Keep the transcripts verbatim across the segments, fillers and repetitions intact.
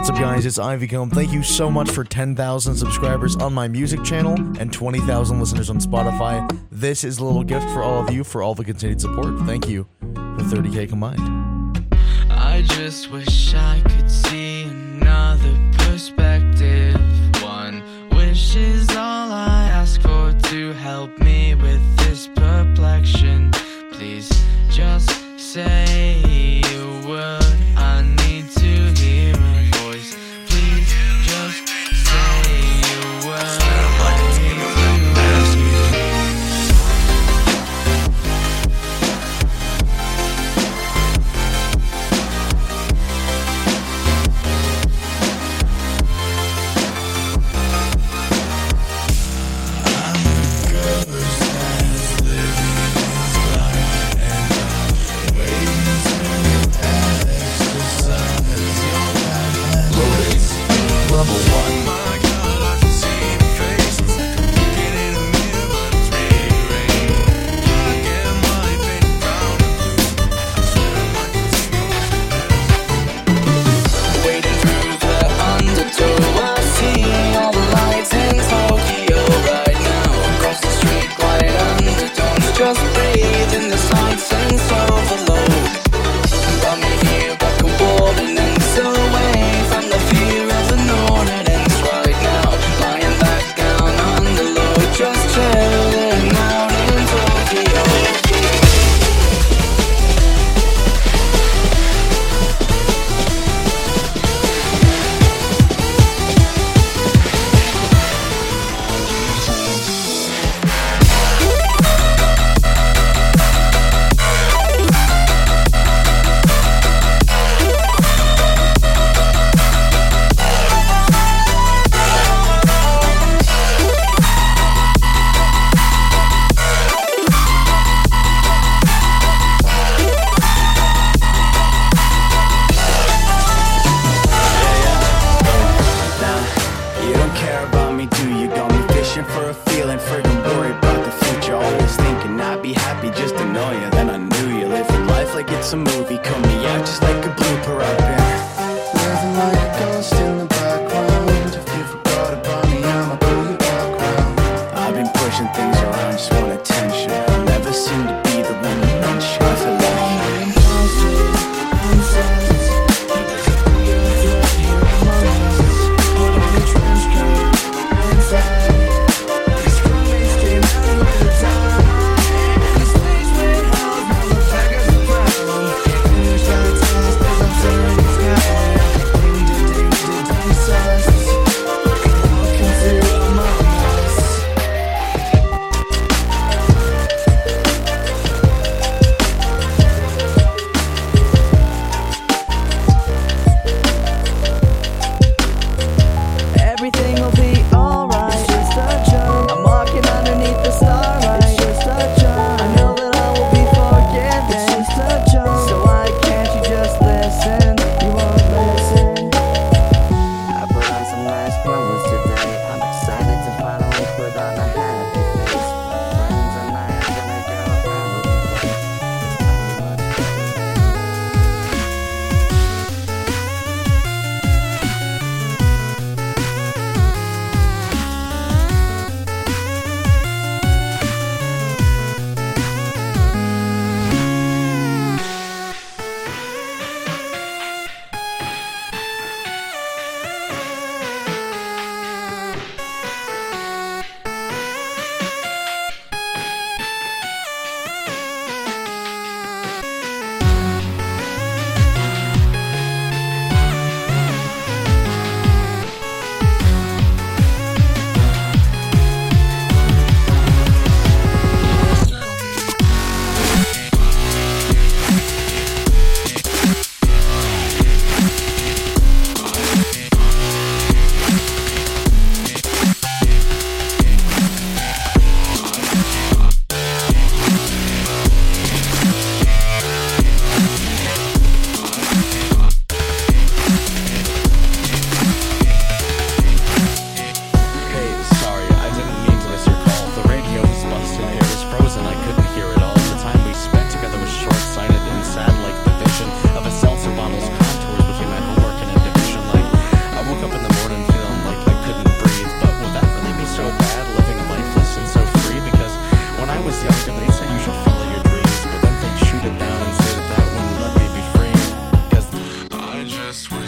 What's up, guys? It's Ivycomb. Thank you so much for ten thousand subscribers on my music channel and twenty thousand listeners on Spotify. This is a little gift for all of you for all the continued support. Thank you for thirty K combined. I just wish I could see another perspective. One wish is all I ask for to help me with this perplexion. Please just say a word. I need to hear a voice. Please just say a word. I need to ask you.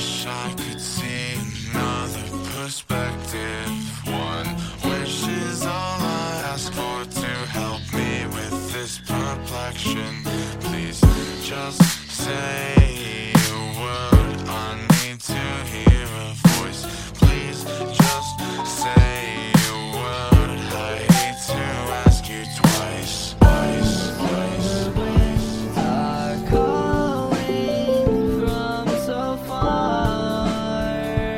wish I could see another perspective. One wish is all I ask for to help me with this perplexion. Please just say a word. I need to hear a voice. Please just say a word. I hate to ask you twice, twice, twice, twice. Are calling from so far.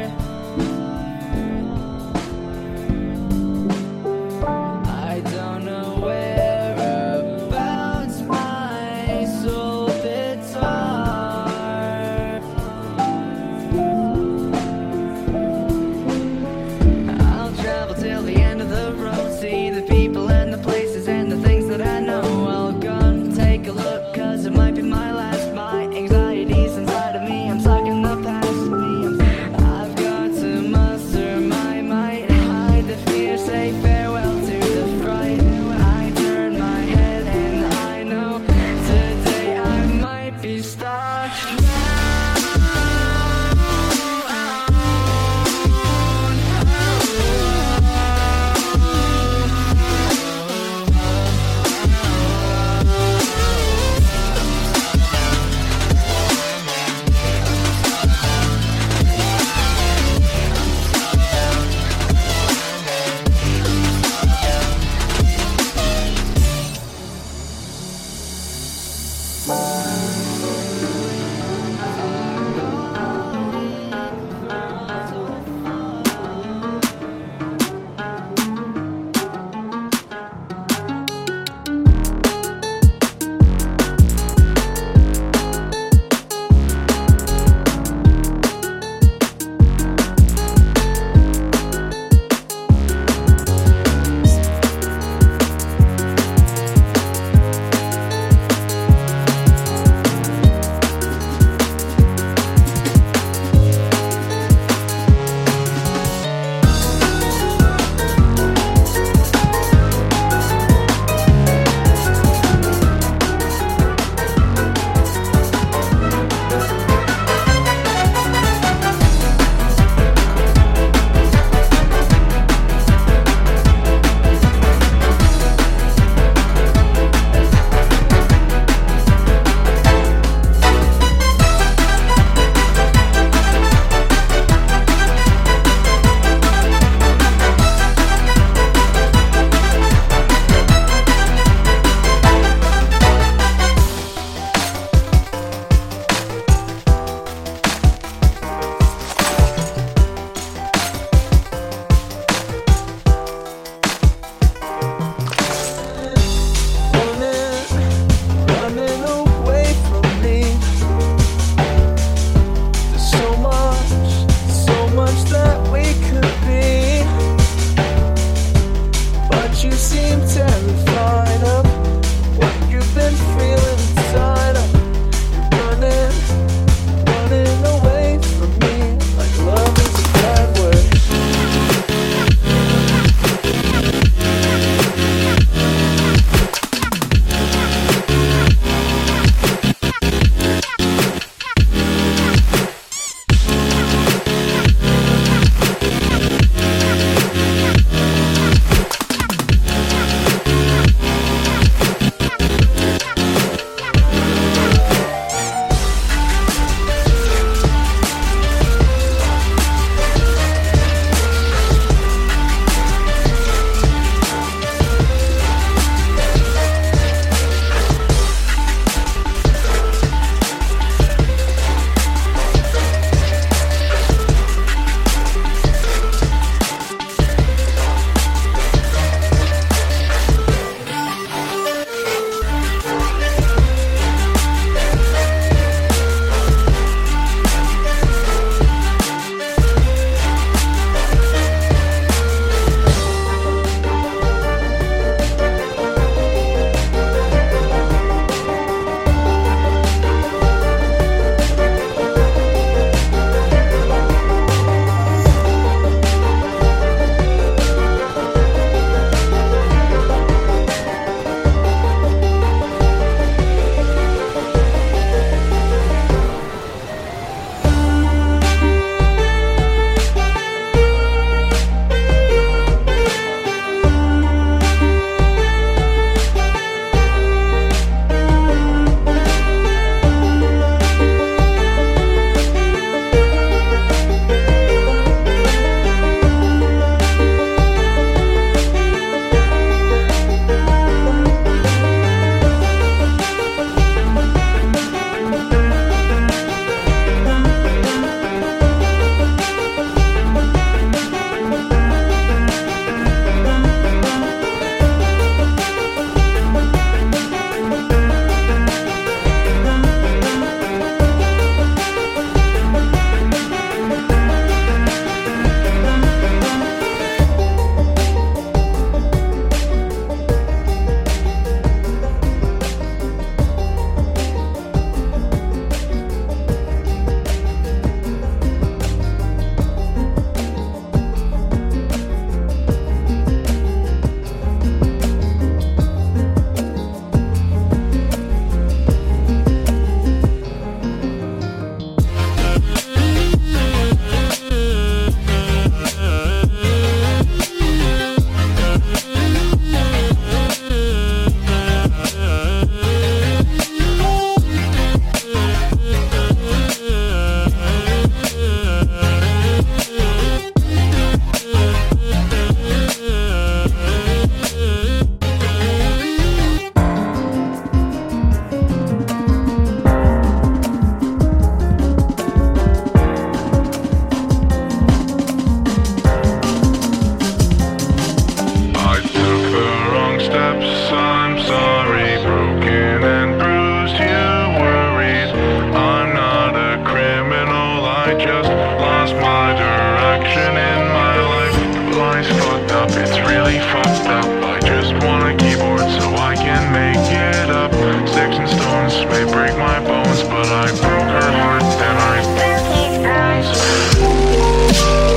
I don't know whereabouts my soul bits are. lost my direction in my life. Life's fucked up, it's really fucked up. I just want a keyboard so I can make it up. Sticks and stones may break my bones, but I broke her heart and I broke his bones.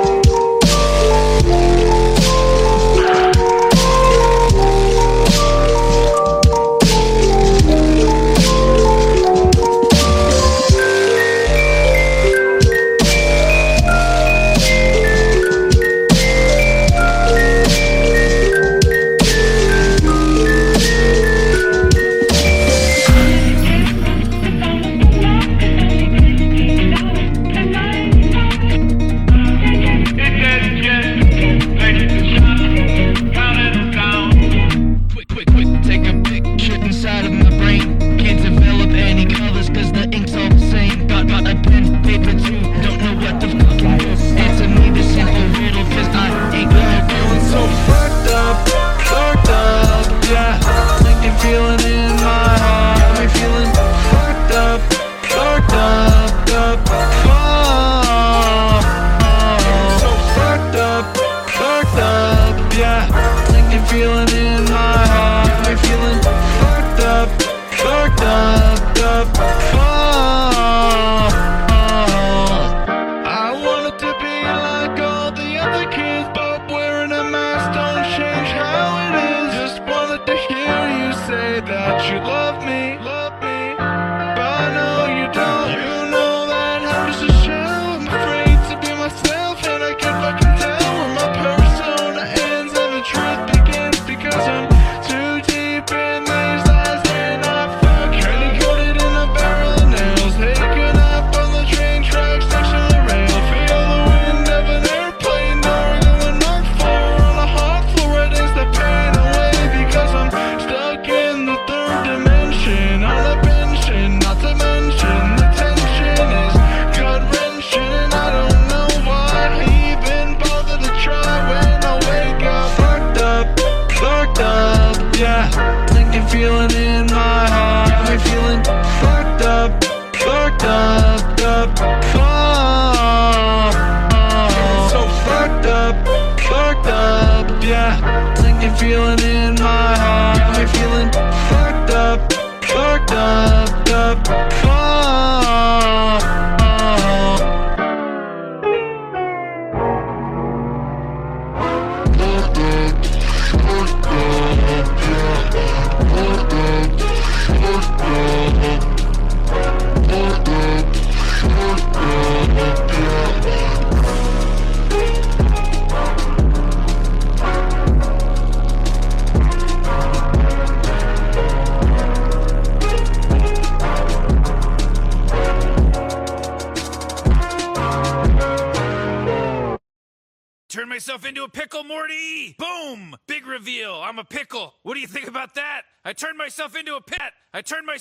Turn myself into a pickle, Morty! Boom! Big reveal. I'm a pickle. What do you think about that? I turned myself into a pet. I turned myself